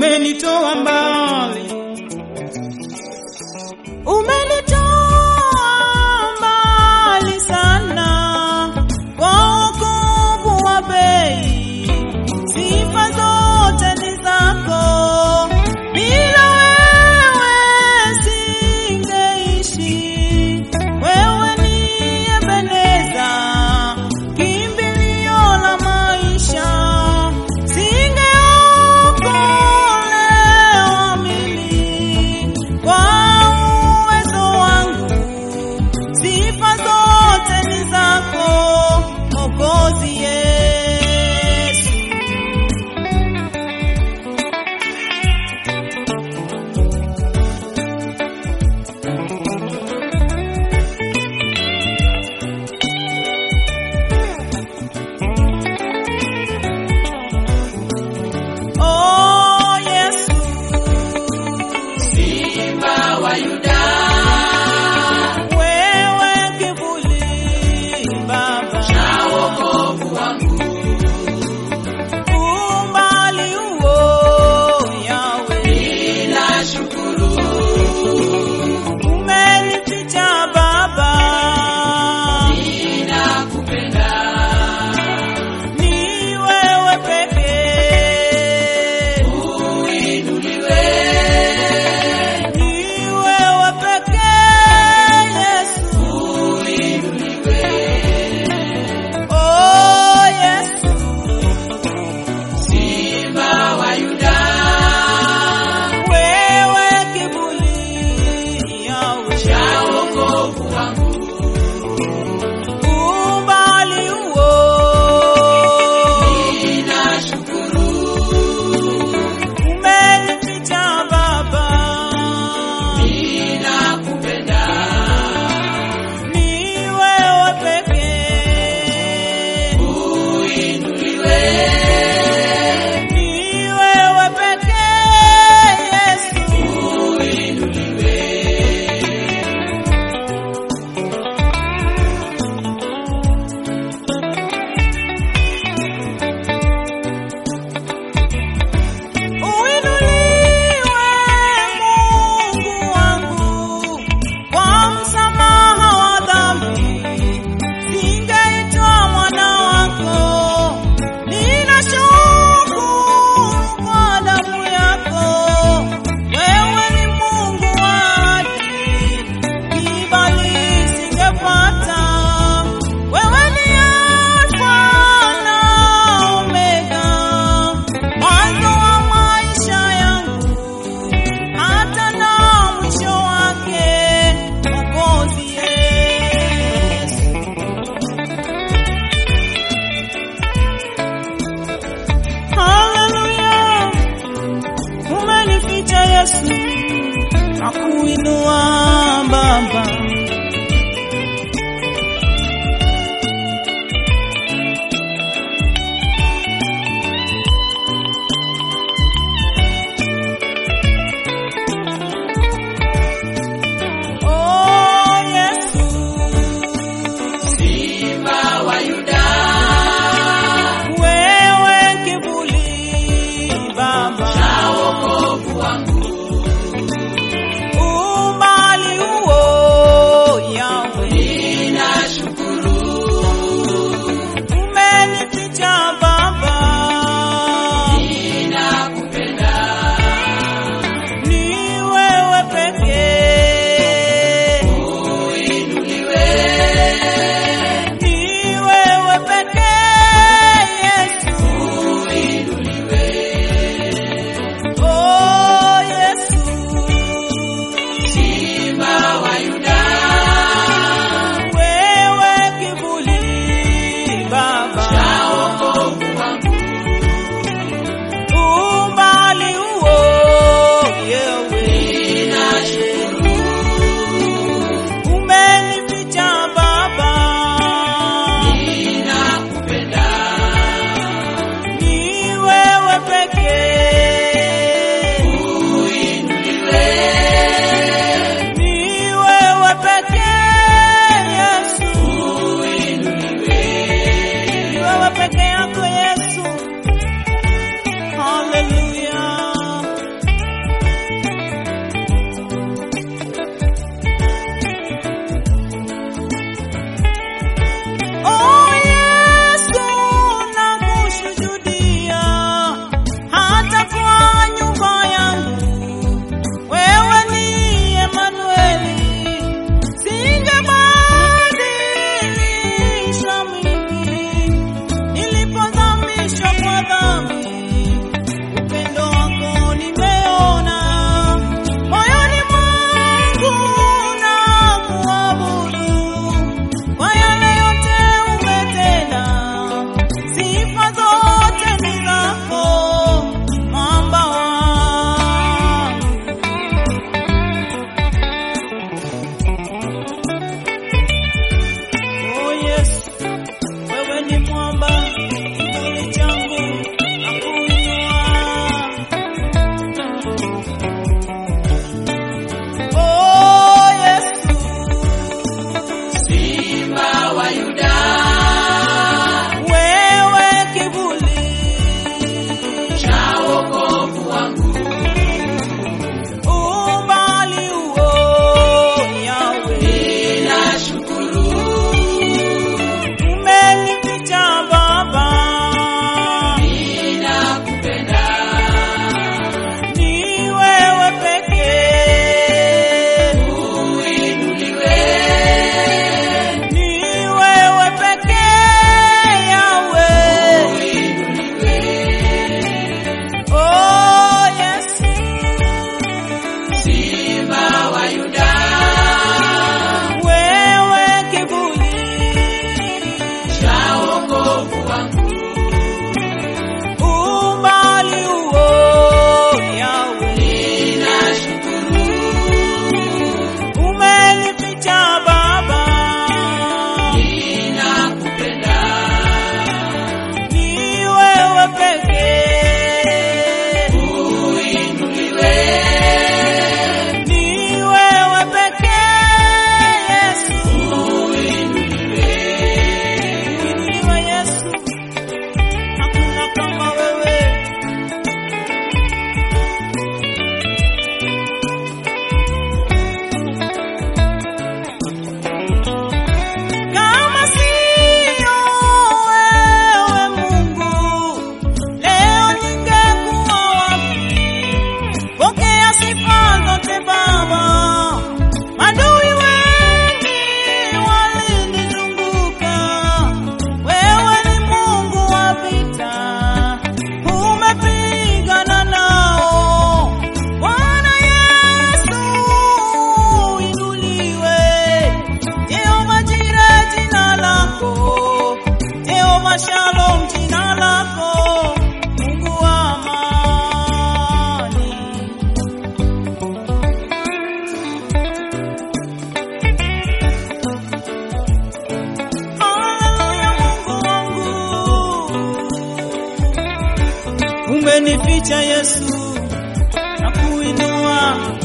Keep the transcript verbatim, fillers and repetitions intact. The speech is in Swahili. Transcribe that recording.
umenitoa mbali, umenitoa mbali sana kwa wokovu wa bei. Sifa zote ni zako, bila wewe singeishi. Wewe ni Ebeneza, kimbilio la maisha. Singeokolewa mimi kwa uwezo wangu. Sifa zote ni zako, Mwokozi Yesu. Oh Yesu, Simba wa Yuda, wewe kivuli Baba cha wokovu wangu. umbali huo Yawe, Ninashukuru, umenificha Baba, ninakupenda, ni wewe pekee, uinuliwe, ni wewe pekee Yesu. uinuliwe. Oh Yesu, Simba wa Yuda, wewe kivuli Yawe, cha wokovu wangu. umbali huo Ninashukuru, umenificha Baba, ninakupenda, ni wewe pekee, uinuliwe, ni wewe pekee Yesu. uinuliwe. Uinuliwe Mungu wangu kwa msamaha wa dhambi. Singeitwa mwana wako, ninashukuru kwa damu yako. Wewe ni Mungu wa haki, kibali singepata. Wewe ni Alfa na Omega, mwanzo wa maisha yangu hata na mwisho wake, Mwokozi Yesu. Haleluya, umenificha Yesu, nakuinua Baba. Oh Yesu, Simba wa Yuda, wewe kivuli Baba, cha wokovu wangu. umbali huo cha Yesu nakuinua